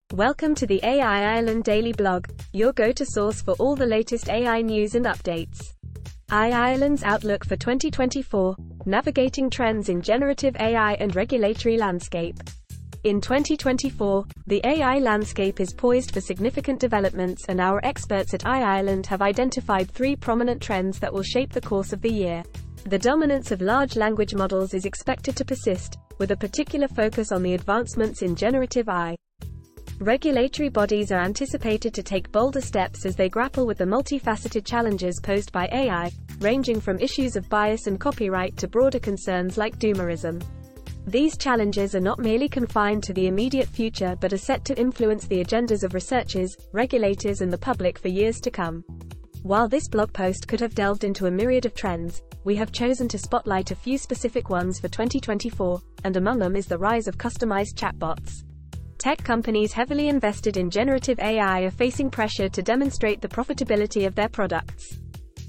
Welcome to the AI Ireland Daily Blog, your go-to source for all the latest AI news and updates. AI Ireland's outlook for 2024, navigating trends in generative AI and regulatory landscape. In 2024, the AI landscape is poised for significant developments, and our experts at AI Ireland have identified three prominent trends that will shape the course of the year. The dominance of large language models is expected to persist, with a particular focus on the advancements in generative AI. Regulatory bodies are anticipated to take bolder steps as they grapple with the multifaceted challenges posed by AI, ranging from issues of bias and copyright to broader concerns like doomerism. These challenges are not merely confined to the immediate future but are set to influence the agendas of researchers, regulators and the public for years to come. While this blog post could have delved into a myriad of trends, we have chosen to spotlight a few specific ones for 2024, and among them is the rise of customized chatbots. Tech companies heavily invested in generative AI are facing pressure to demonstrate the profitability of their products.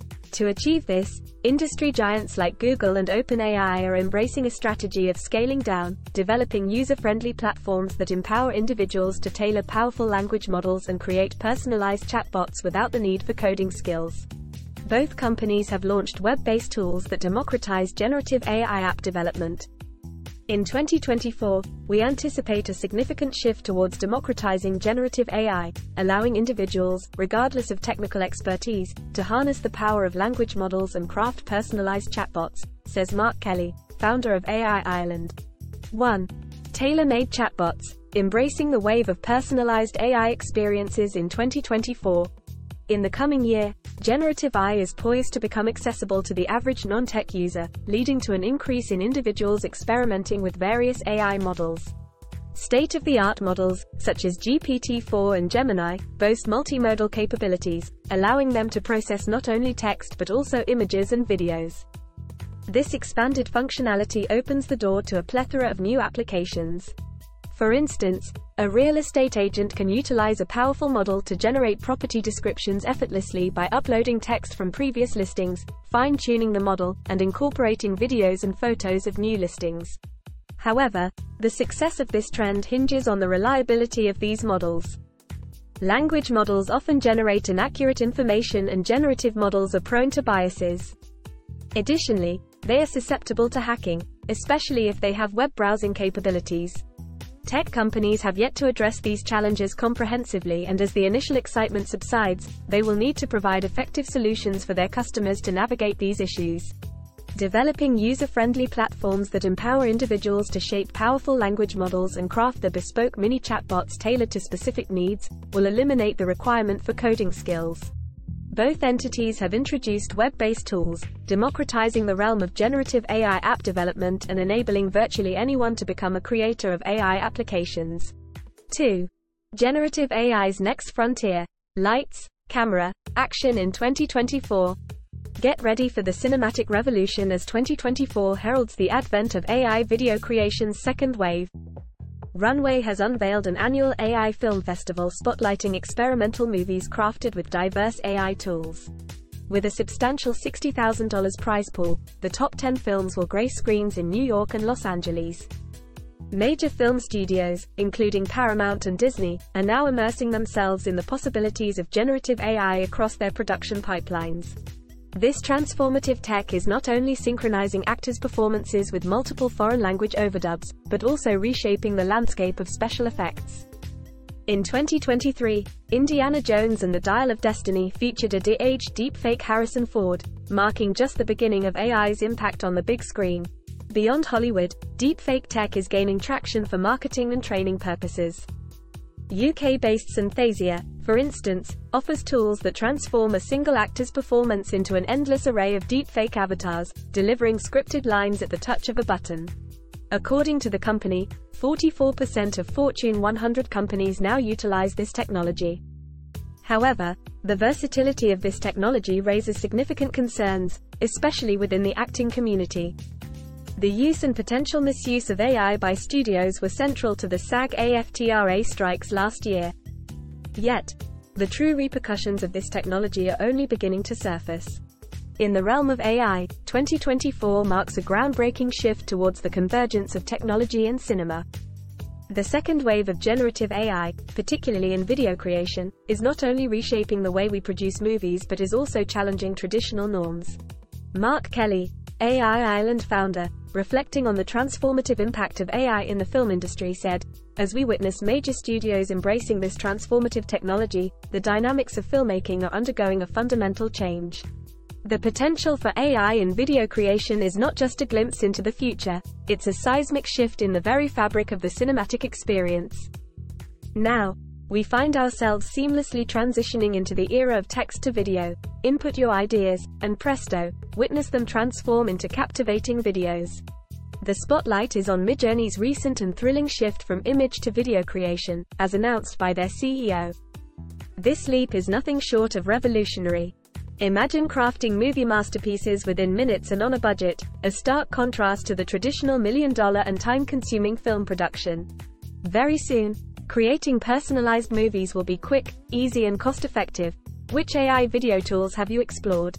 To achieve this, industry giants like Google and OpenAI are embracing a strategy of scaling down, developing user-friendly platforms that empower individuals to tailor powerful language models and create personalized chatbots without the need for coding skills. Both companies have launched web-based tools that democratize generative AI app development. In 2024, we anticipate a significant shift towards democratizing generative AI, allowing individuals, regardless of technical expertise, to harness the power of language models and craft personalized chatbots, says Mark Kelly, founder of AI Ireland. 1. Tailor-made chatbots, embracing the wave of personalized AI experiences in 2024. In the coming year, generative AI is poised to become accessible to the average non-tech user, leading to an increase in individuals experimenting with various AI models. State-of-the-art models, such as GPT-4 and Gemini, boast multimodal capabilities, allowing them to process not only text but also images and videos. This expanded functionality opens the door to a plethora of new applications. For instance, a real estate agent can utilize a powerful model to generate property descriptions effortlessly by uploading text from previous listings, fine-tuning the model, and incorporating videos and photos of new listings. However, the success of this trend hinges on the reliability of these models. Language models often generate inaccurate information, and generative models are prone to biases. Additionally, they are susceptible to hacking, especially if they have web browsing capabilities. Tech companies have yet to address these challenges comprehensively, and as the initial excitement subsides, they will need to provide effective solutions for their customers to navigate these issues. Developing user-friendly platforms that empower individuals to shape powerful language models and craft the bespoke mini chatbots tailored to specific needs will eliminate the requirement for coding skills. Both entities have introduced web-based tools, democratizing the realm of generative AI app development and enabling virtually anyone to become a creator of AI applications. 2. Generative AI's next frontier. Lights, camera, action in 2024. Get ready for the cinematic revolution as 2024 heralds the advent of AI video creation's second wave. Runway has unveiled an annual AI film festival spotlighting experimental movies crafted with diverse AI tools. With a substantial $60,000 prize pool, the top 10 films will grace screens in New York and Los Angeles. Major film studios, including Paramount and Disney, are now immersing themselves in the possibilities of generative AI across their production pipelines. This transformative tech is not only synchronizing actors' performances with multiple foreign language overdubs, but also reshaping the landscape of special effects. In 2023, Indiana Jones and the Dial of Destiny featured a de-aged deepfake Harrison Ford, marking just the beginning of AI's impact on the big screen. Beyond Hollywood, deepfake tech is gaining traction for marketing and training purposes. UK-based Synthesia, for instance, offers tools that transform a single actor's performance into an endless array of deepfake avatars, delivering scripted lines at the touch of a button. According to the company, 44% of Fortune 100 companies now utilize this technology. However, the versatility of this technology raises significant concerns, especially within the acting community. The use and potential misuse of AI by studios were central to the SAG-AFTRA strikes last year. Yet, the true repercussions of this technology are only beginning to surface. In the realm of AI, 2024 marks a groundbreaking shift towards the convergence of technology and cinema. The second wave of generative AI, particularly in video creation, is not only reshaping the way we produce movies but is also challenging traditional norms. Mark Kelly, AI Island founder, reflecting on the transformative impact of AI in the film industry, said, "As we witness major studios embracing this transformative technology, the dynamics of filmmaking are undergoing a fundamental change. The potential for AI in video creation is not just a glimpse into the future, it's a seismic shift in the very fabric of the cinematic experience. Now, we find ourselves seamlessly transitioning into the era of text to video. Input your ideas, and presto, witness them transform into captivating videos." The spotlight is on Midjourney's recent and thrilling shift from image to video creation, as announced by their CEO. This leap is nothing short of revolutionary. Imagine crafting movie masterpieces within minutes and on a budget, a stark contrast to the traditional million-dollar and time-consuming film production. Very soon, creating personalized movies will be quick, easy and cost-effective. Which AI video tools have you explored?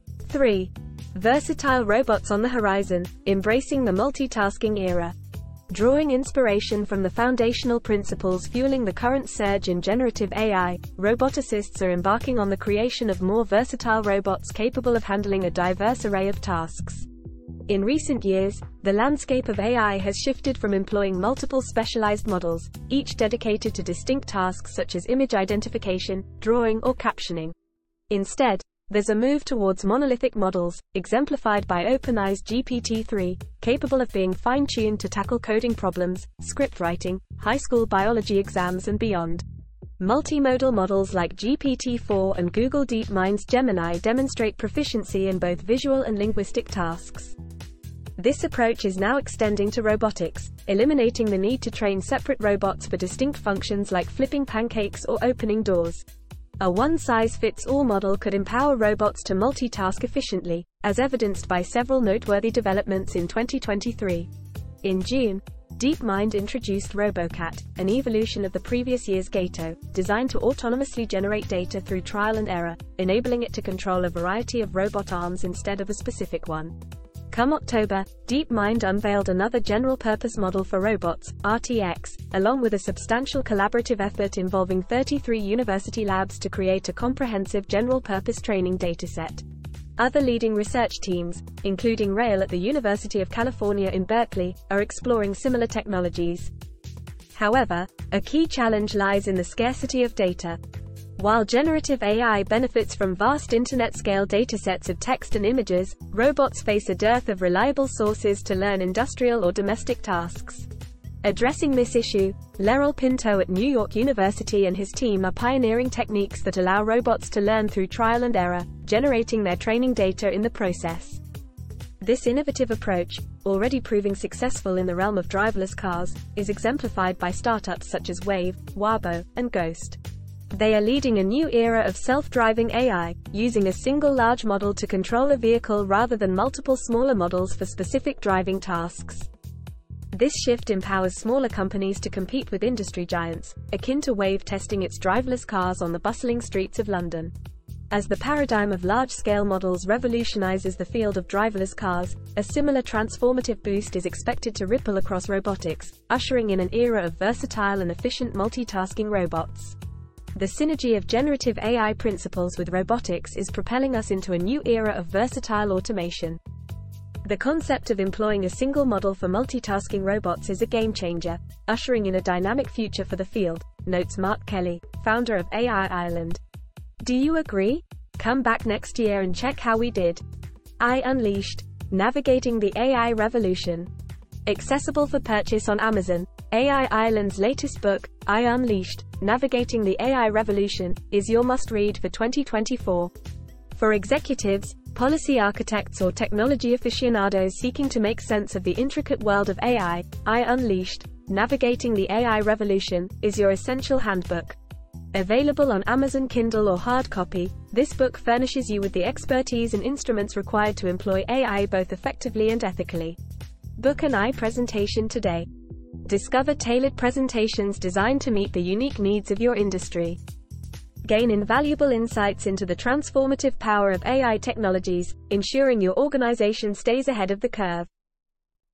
3. Versatile robots on the horizon, embracing the multitasking era. Drawing inspiration from the foundational principles fueling the current surge in generative AI, roboticists are embarking on the creation of more versatile robots capable of handling a diverse array of tasks. In recent years, the landscape of AI has shifted from employing multiple specialized models, each dedicated to distinct tasks such as image identification, drawing, or captioning. Instead, there's a move towards monolithic models, exemplified by OpenAI's GPT-3, capable of being fine-tuned to tackle coding problems, script writing, high school biology exams and beyond. Multimodal models like GPT-4 and Google DeepMind's Gemini demonstrate proficiency in both visual and linguistic tasks. This approach is now extending to robotics, eliminating the need to train separate robots for distinct functions like flipping pancakes or opening doors. A one-size-fits-all model could empower robots to multitask efficiently, as evidenced by several noteworthy developments in 2023. In June, DeepMind introduced RoboCat, an evolution of the previous year's Gato, designed to autonomously generate data through trial and error, enabling it to control a variety of robot arms instead of a specific one. Come October, DeepMind unveiled another general-purpose model for robots, RTX, along with a substantial collaborative effort involving 33 university labs to create a comprehensive general-purpose training dataset. Other leading research teams, including Rail at the University of California in Berkeley, are exploring similar technologies. However, a key challenge lies in the scarcity of data. While generative AI benefits from vast internet-scale datasets of text and images, robots face a dearth of reliable sources to learn industrial or domestic tasks. Addressing this issue, Lerol Pinto at New York University and his team are pioneering techniques that allow robots to learn through trial and error, generating their training data in the process. This innovative approach, already proving successful in the realm of driverless cars, is exemplified by startups such as Wave, Wabo, and Ghost. They are leading a new era of self-driving AI, using a single large model to control a vehicle rather than multiple smaller models for specific driving tasks. This shift empowers smaller companies to compete with industry giants, akin to Wave testing its driverless cars on the bustling streets of London. As the paradigm of large-scale models revolutionizes the field of driverless cars, a similar transformative boost is expected to ripple across robotics, ushering in an era of versatile and efficient multitasking robots. The synergy of generative AI principles with robotics is propelling us into a new era of versatile automation. The concept of employing a single model for multitasking robots is a game-changer, ushering in a dynamic future for the field, notes Mark Kelly, founder of AI Island. Do you agree? Come back next year and check how we did. AI Unleashed, Navigating the AI Revolution. Accessible for purchase on Amazon, AI Island's latest book, AI Unleashed, Navigating the AI Revolution, is your must-read for 2024. For executives, policy architects or technology aficionados seeking to make sense of the intricate world of AI, AI Unleashed, Navigating the AI Revolution, is your essential handbook. Available on Amazon Kindle or hard copy, this book furnishes you with the expertise and instruments required to employ AI both effectively and ethically. Book an AI presentation today. Discover tailored presentations designed to meet the unique needs of your industry. Gain invaluable insights into the transformative power of AI technologies, ensuring your organization stays ahead of the curve.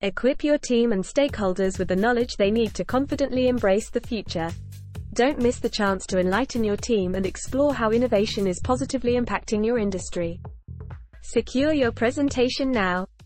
Equip your team and stakeholders with the knowledge they need to confidently embrace the future. Don't miss the chance to enlighten your team and explore how innovation is positively impacting your industry. Secure your presentation now.